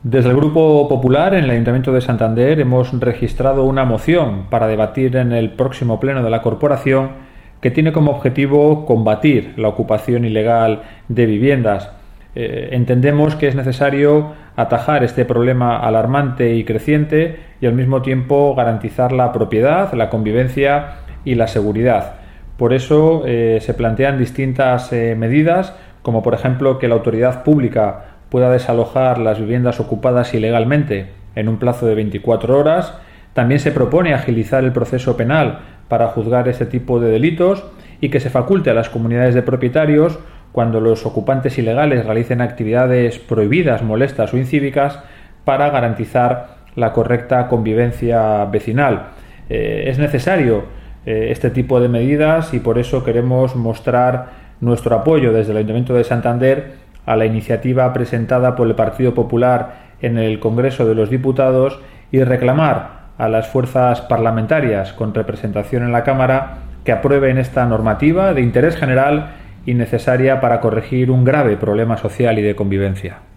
Desde el Grupo Popular en el Ayuntamiento de Santander hemos registrado una moción para debatir en el próximo pleno de la corporación que tiene como objetivo combatir la ocupación ilegal de viviendas. Entendemos que es necesario atajar este problema alarmante y creciente y al mismo tiempo garantizar la propiedad, la convivencia y la seguridad. Por eso se plantean distintas medidas, como por ejemplo que la autoridad pública pueda desalojar las viviendas ocupadas ilegalmente en un plazo de 24 horas. También se propone agilizar el proceso penal para juzgar este tipo de delitos y que se faculte a las comunidades de propietarios, cuando los ocupantes ilegales realicen actividades prohibidas, molestas o incívicas, para garantizar la correcta convivencia vecinal. Es necesario este tipo de medidas y por eso queremos mostrar nuestro apoyo desde el Ayuntamiento de Santander a la iniciativa presentada por el Partido Popular en el Congreso de los Diputados y reclamar a las fuerzas parlamentarias con representación en la Cámara que aprueben esta normativa de interés general y necesaria para corregir un grave problema social y de convivencia.